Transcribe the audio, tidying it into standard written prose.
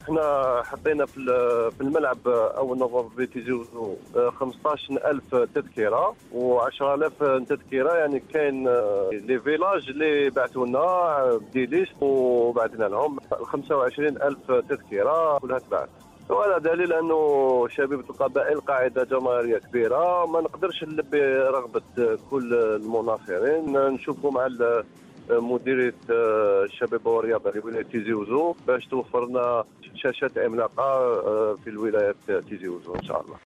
احنا حطينا في الملعب اول نوفمبر بتيجي 15,000 تذكره و10,000 تذكره. يعني كاين لي فيلاج اللي بعثوا لنا دي ليست وبعثنا لهم 25,000 تذكره كلها تبعت. وهذا دليل انه شبيبه القبائل قاعده جماهيريه كبيره، ما نقدرش نلبي رغبه كل المناصرين. نشوفوا مع مديريه الشباب والرياضه لولايه تيزي وزو باش توفر لنا شاشات عملاقه في الولايه تيزي وزو ان شاء الله.